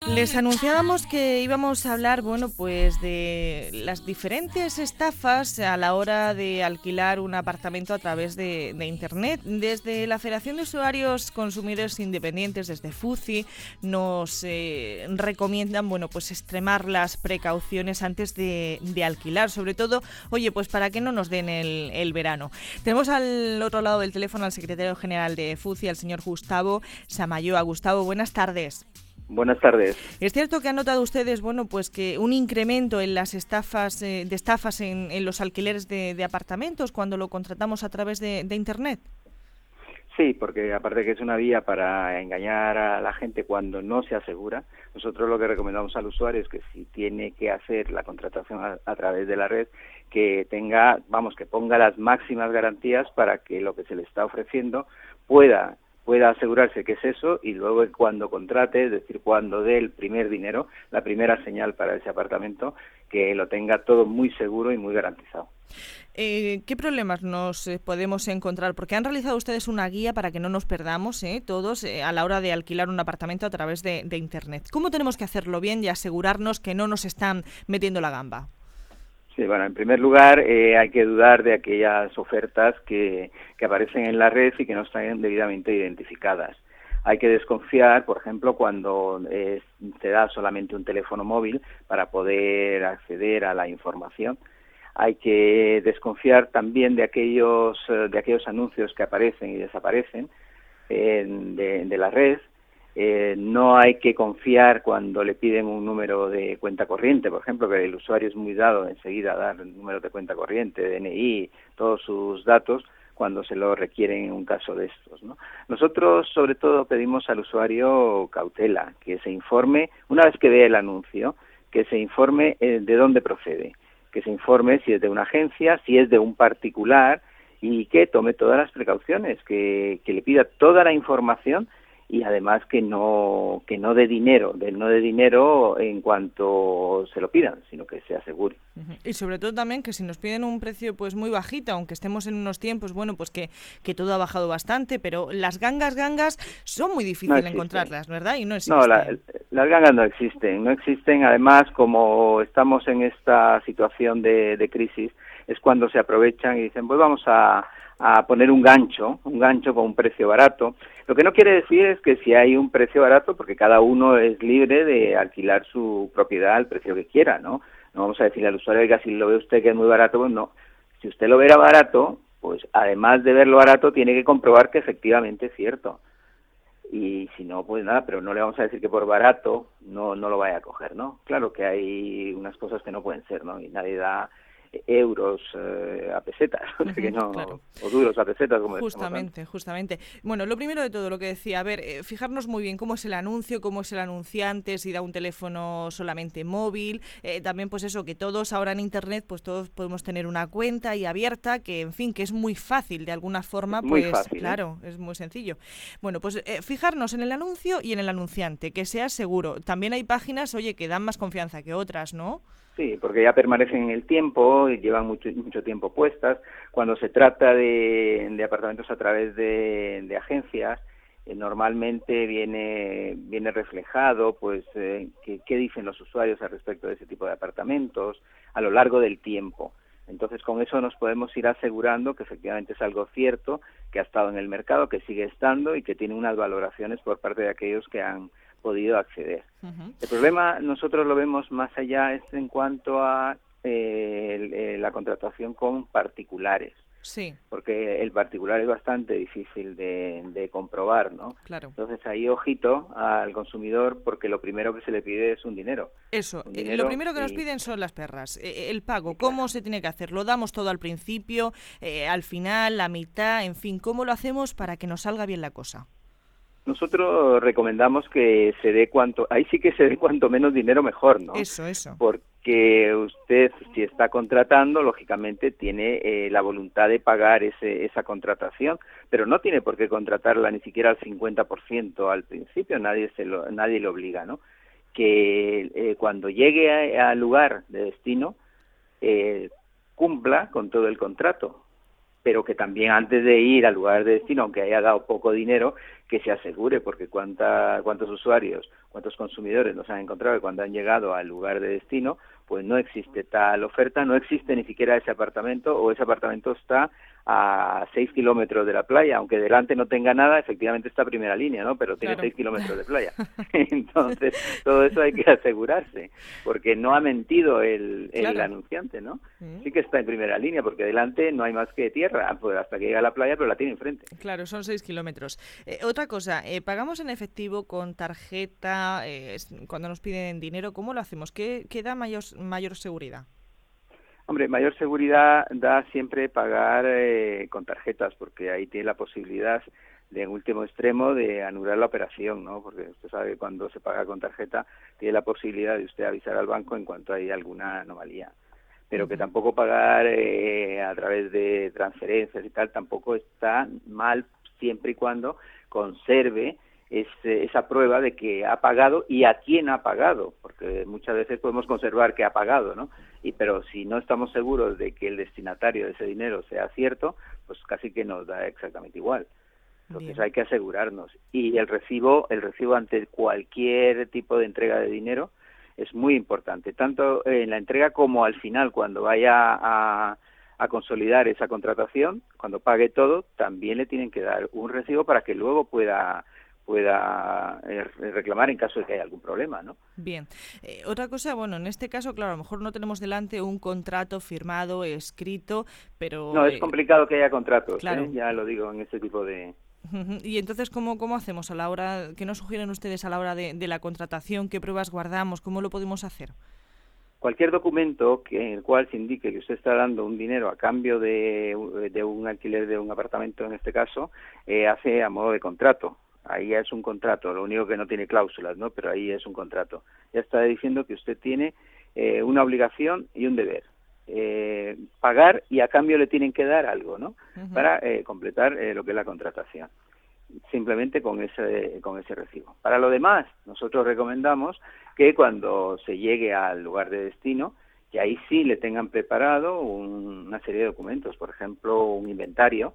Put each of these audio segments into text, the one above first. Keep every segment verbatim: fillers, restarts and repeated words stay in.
Les anunciábamos que íbamos a hablar, bueno, pues de las diferentes estafas a la hora de alquilar un apartamento a través de, de Internet. Desde la Federación de Usuarios Consumidores Independientes, desde F U C I, nos eh, recomiendan, bueno, pues extremar las precauciones antes de, de alquilar, sobre todo, oye, pues para que no nos den el, el verano. Tenemos al otro lado del teléfono al secretario general de F U C I, al señor Gustavo Samayoa. Gustavo, buenas tardes. Buenas tardes. Es cierto que han notado ustedes, bueno, pues que un incremento en las estafas, eh, de estafas en, en los alquileres de, de apartamentos cuando lo contratamos a través de, de Internet. Sí, porque aparte que es una vía para engañar a la gente cuando no se asegura, nosotros lo que recomendamos al usuario es que si tiene que hacer la contratación a, a través de la red, que tenga, vamos, que ponga las máximas garantías para que lo que se le está ofreciendo pueda pueda asegurarse que es eso, y luego cuando contrate, es decir, cuando dé el primer dinero, la primera señal para ese apartamento, que lo tenga todo muy seguro y muy garantizado. Eh, ¿Qué problemas nos eh, podemos encontrar? Porque han realizado ustedes una guía para que no nos perdamos eh, todos eh, a la hora de alquilar un apartamento a través de, de Internet. ¿Cómo tenemos que hacerlo bien y asegurarnos que no nos están metiendo la gamba? Sí, bueno, en primer lugar eh, hay que dudar de aquellas ofertas que, que aparecen en la red y que no están debidamente identificadas. Hay que desconfiar, por ejemplo, cuando eh, se da solamente un teléfono móvil para poder acceder a la información. Hay que desconfiar también de aquellos de aquellos anuncios que aparecen y desaparecen eh, de, de la red. Eh, no hay que confiar cuando le piden un número de cuenta corriente, por ejemplo, que el usuario es muy dado enseguida a dar el número de cuenta corriente, D N I, todos sus datos cuando se lo requieren en un caso de estos, ¿no? Nosotros, sobre todo, pedimos al usuario cautela, que se informe, una vez que vea el anuncio, que se informe eh, de dónde procede, que se informe si es de una agencia, si es de un particular, y que tome todas las precauciones, que, que le pida toda la información y además que no que no dé dinero, de no dé dinero en cuanto se lo pidan, sino que se asegure. Uh-huh. Y sobre todo también que si nos piden un precio pues muy bajito, aunque estemos en unos tiempos, bueno, pues que, que todo ha bajado bastante, pero las gangas gangas son muy difíciles no encontrarlas, ¿verdad? Y no existen. No, la, las gangas no existen, no existen, además como estamos en esta situación de, de crisis, es cuando se aprovechan y dicen, pues vamos a a poner un gancho, un gancho con un precio barato. Lo que no quiere decir es que si hay un precio barato, porque cada uno es libre de alquilar su propiedad al precio que quiera, ¿no? No vamos a decirle al usuario, oiga, si lo ve usted que es muy barato, pues no. Si usted lo verá barato, pues además de verlo barato, tiene que comprobar que efectivamente es cierto. Y si no, pues nada, pero no le vamos a decir que por barato no no lo vaya a coger, ¿no? Claro que hay unas cosas que no pueden ser, ¿no? Y nadie da euros eh, a pesetas, uh-huh, que no, claro. O duros a pesetas, como Justamente, justamente. Bueno, lo primero de todo, lo que decía, a ver, eh, fijarnos muy bien cómo es el anuncio, cómo es el anunciante, si da un teléfono solamente móvil, eh, también pues eso, que todos ahora en Internet, pues todos podemos tener una cuenta y abierta, que en fin, que es muy fácil, de alguna forma, muy pues fácil, claro, ¿eh? Es muy sencillo. Bueno, pues eh, fijarnos en el anuncio y en el anunciante, que sea seguro. También hay páginas, oye, que dan más confianza que otras, ¿no? Sí, porque ya permanecen en el tiempo y llevan mucho mucho tiempo puestas. Cuando se trata de, de apartamentos a través de, de agencias, eh, normalmente viene viene reflejado, pues, eh, qué, qué dicen los usuarios al respecto de ese tipo de apartamentos a lo largo del tiempo. Entonces, con eso nos podemos ir asegurando que efectivamente es algo cierto, que ha estado en el mercado, que sigue estando y que tiene unas valoraciones por parte de aquellos que han podido acceder. Uh-huh. El problema nosotros lo vemos más allá es en cuanto a eh, el, eh, la contratación con particulares. Sí. Porque el particular es bastante difícil de, de comprobar, ¿no? Claro. Entonces ahí ojito al consumidor, porque lo primero que se le pide es un dinero. Eso, un dinero lo primero que y... nos piden son las perras. Eh, el pago, sí, claro. ¿Cómo se tiene que hacer? ¿Lo damos todo al principio, eh, al final, la mitad, en fin? ¿Cómo lo hacemos para que nos salga bien la cosa? Nosotros recomendamos que se dé cuanto, ahí sí que se dé cuanto menos dinero mejor, ¿no? Eso, eso. Porque usted, si está contratando, lógicamente tiene eh, la voluntad de pagar ese, esa contratación, pero no tiene por qué contratarla ni siquiera al cincuenta por ciento al principio, nadie se lo, nadie le obliga, ¿no? Que eh, cuando llegue al lugar de destino, eh, cumpla con todo el contrato. pero que también antes de ir al lugar de destino, aunque haya dado poco dinero, que se asegure, porque cuánta, cuántos usuarios, cuántos consumidores nos han encontrado que cuando han llegado al lugar de destino, pues no existe tal oferta, no existe ni siquiera ese apartamento, o ese apartamento está a seis kilómetros de la playa, aunque delante no tenga nada, efectivamente está a primera línea, ¿no? Pero tiene Claro. seis kilómetros de playa. Entonces, todo eso hay que asegurarse, porque no ha mentido el, el Claro. anunciante, ¿no? Mm. Sí que está en primera línea, porque delante no hay más que tierra, pues hasta que llega a la playa, pero la tiene enfrente. Claro, son seis kilómetros. Eh, otra cosa, eh, ¿pagamos en efectivo, con tarjeta, eh, es- cuando nos piden dinero? ¿Cómo lo hacemos? ¿Qué, qué da mayor, mayor seguridad? Hombre, mayor seguridad da siempre pagar eh, con tarjetas, porque ahí tiene la posibilidad de, en último extremo, de anular la operación, ¿no? Porque usted sabe que cuando se paga con tarjeta tiene la posibilidad de usted avisar al banco en cuanto hay alguna anomalía. Pero que Ujú. tampoco pagar eh, a través de transferencias y tal tampoco está mal, siempre y cuando conserve ese, esa prueba de que ha pagado y a quién ha pagado, porque muchas veces podemos conservar que ha pagado, ¿no? Y pero si no estamos seguros de que el destinatario de ese dinero sea cierto, pues casi que nos da exactamente igual. Entonces Bien. hay que asegurarnos. Y el recibo, el recibo ante cualquier tipo de entrega de dinero es muy importante, tanto en la entrega como al final, cuando vaya a, a consolidar esa contratación, cuando pague todo, también le tienen que dar un recibo para que luego pueda pueda eh, reclamar en caso de que haya algún problema, ¿no? Bien. Eh, otra cosa, bueno, en este caso, claro, a lo mejor no tenemos delante un contrato firmado, escrito, pero No, es eh, complicado que haya contratos, ¿eh? claro. Ya lo digo en este tipo de... Ujú. Y entonces, ¿cómo, cómo hacemos a la hora, qué nos sugieren ustedes a la hora de, de la contratación? ¿Qué pruebas guardamos? ¿Cómo lo podemos hacer? Cualquier documento que, en el cual se indique que usted está dando un dinero a cambio de, de un alquiler de un apartamento, en este caso, eh, hace a modo de contrato. Ahí ya es un contrato, lo único que no tiene cláusulas, ¿no? Pero ahí es un contrato. Ya está diciendo que usted tiene eh, una obligación y un deber. Eh, pagar y a cambio le tienen que dar algo, ¿no? Ujú. Para eh, completar eh, lo que es la contratación. Simplemente con ese con ese recibo. Para lo demás, nosotros recomendamos que cuando se llegue al lugar de destino, que ahí sí le tengan preparado un, una serie de documentos, por ejemplo, un inventario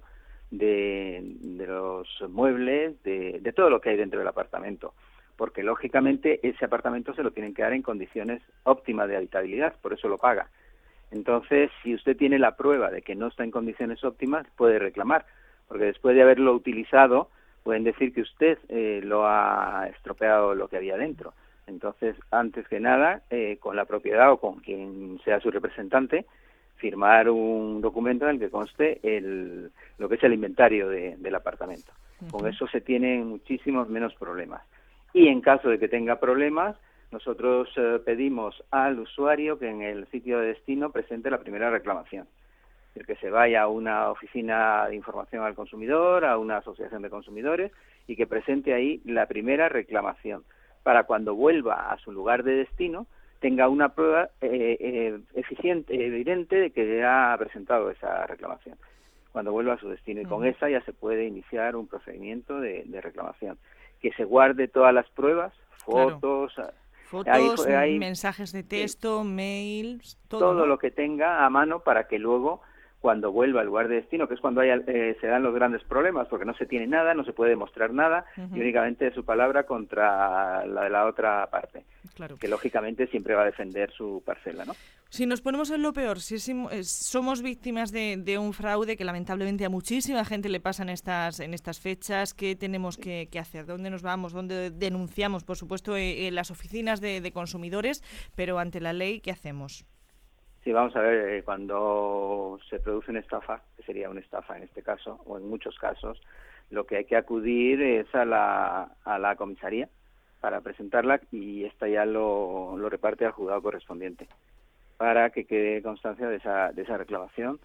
de, de los muebles, de, de todo lo que hay dentro del apartamento, porque lógicamente ese apartamento se lo tienen que dar en condiciones óptimas de habitabilidad, por eso lo paga. Entonces, si usted tiene la prueba de que no está en condiciones óptimas, puede reclamar, porque después de haberlo utilizado, pueden decir que usted eh, lo ha estropeado lo que había dentro. Entonces, antes que nada, eh, con la propiedad o con quien sea su representante, firmar un documento en el que conste el, lo que es el inventario de, del apartamento. Uh-huh. Con eso se tienen muchísimos menos problemas. Y en caso de que tenga problemas, nosotros eh, pedimos al usuario que en el sitio de destino presente la primera reclamación. Es decir, que se vaya a una oficina de información al consumidor, a una asociación de consumidores y que presente ahí la primera reclamación, para cuando vuelva a su lugar de destino tenga una prueba eh, eh, eficiente, evidente de que ha presentado esa reclamación cuando vuelva a su destino. Y con uh-huh. esa ya se puede iniciar un procedimiento de, de reclamación. Que se guarde todas las pruebas, fotos... Claro. Fotos, hay, hay, mensajes de texto, sí. mails, todo, todo ¿no? lo que tenga a mano para que luego, cuando vuelva al lugar de destino, que es cuando haya, eh, se dan los grandes problemas, porque no se tiene nada, no se puede demostrar nada, uh-huh. y únicamente su palabra contra la de la otra parte, claro. que lógicamente siempre va a defender su parcela, ¿no? Si nos ponemos en lo peor, si es, somos víctimas de, de un fraude que lamentablemente a muchísima gente le pasa en estas, en estas fechas, ¿qué tenemos que, que hacer? ¿Dónde nos vamos? ¿Dónde denunciamos? Por supuesto, en las oficinas de, de consumidores, pero ante la ley, ¿qué hacemos? Sí, vamos a ver, cuando se produce una estafa, que sería una estafa en este caso, o en muchos casos, lo que hay que acudir es a la, a la comisaría para presentarla y esta ya lo, lo reparte al juzgado correspondiente, para que quede constancia de esa, de esa reclamación.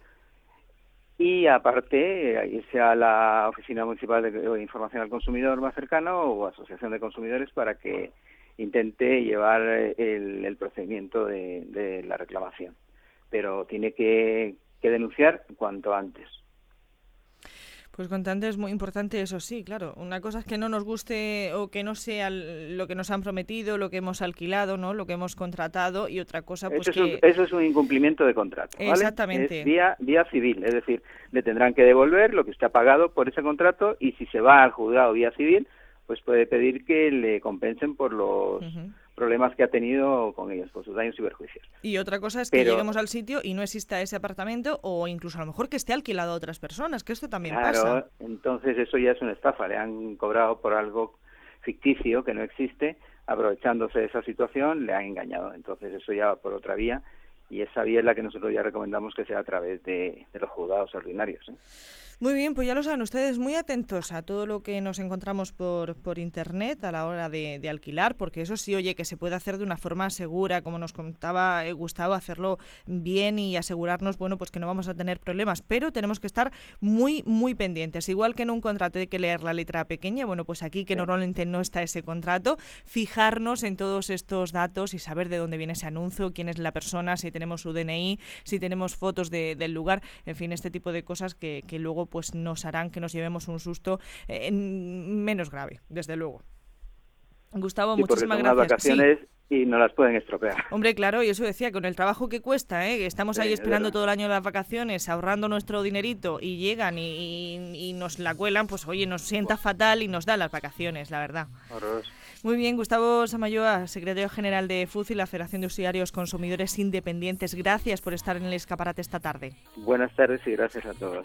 Y aparte, irse a la Oficina Municipal de Información al Consumidor más cercana o Asociación de Consumidores para que intente llevar el, el procedimiento de, de la reclamación. Pero tiene que, que denunciar cuanto antes. Pues contante es muy importante, eso sí, claro. Una cosa es que no nos guste o que no sea lo que nos han prometido, lo que hemos alquilado, ¿no? Lo que hemos contratado, y otra cosa pues eso que... Es un, eso es un incumplimiento de contrato, ¿vale? Exactamente. Es vía, vía civil, es decir, le tendrán que devolver lo que usted ha pagado por ese contrato, y si se va al juzgado vía civil, pues puede pedir que le compensen por los... Uh-huh. problemas que ha tenido con ellos, por sus daños y perjuicios. Y otra cosa es Pero, que lleguemos al sitio y no exista ese apartamento, o incluso a lo mejor que esté alquilado a otras personas, que esto también claro, pasa. Claro, entonces eso ya es una estafa, le han cobrado por algo ficticio que no existe, aprovechándose de esa situación, le han engañado. Entonces eso ya va por otra vía, y esa vía es la que nosotros ya recomendamos que sea a través de, de los juzgados ordinarios, ¿eh? Muy bien, pues ya lo saben ustedes, muy atentos a todo lo que nos encontramos por, por internet a la hora de, de alquilar, porque eso sí, oye, que se puede hacer de una forma segura, como nos contaba eh, Gustavo, hacerlo bien y asegurarnos, bueno, pues que no vamos a tener problemas, pero tenemos que estar muy, muy pendientes. Igual que en un contrato hay que leer la letra pequeña, bueno, pues aquí que normalmente no está ese contrato, fijarnos en todos estos datos y saber de dónde viene ese anuncio, quién es la persona, si tenemos su D N I, si tenemos fotos de, del lugar, en fin, este tipo de cosas que, que luego pues nos harán que nos llevemos un susto eh, menos grave, desde luego. Gustavo, sí, muchísimas porque son gracias. Unas vacaciones sí. Y no las pueden estropear. Hombre, claro, y eso decía, con el trabajo que cuesta, ¿eh? Que estamos sí, ahí esperando todo el año las vacaciones, ahorrando nuestro dinerito, y llegan y, y, y nos la cuelan, pues oye, nos sienta fatal y nos da las vacaciones, la verdad. Horroroso. Muy bien, Gustavo Samayoa, secretario general de F U C y la Federación de Usuarios Consumidores Independientes. Gracias por estar en el escaparate esta tarde. Buenas tardes y gracias a todos.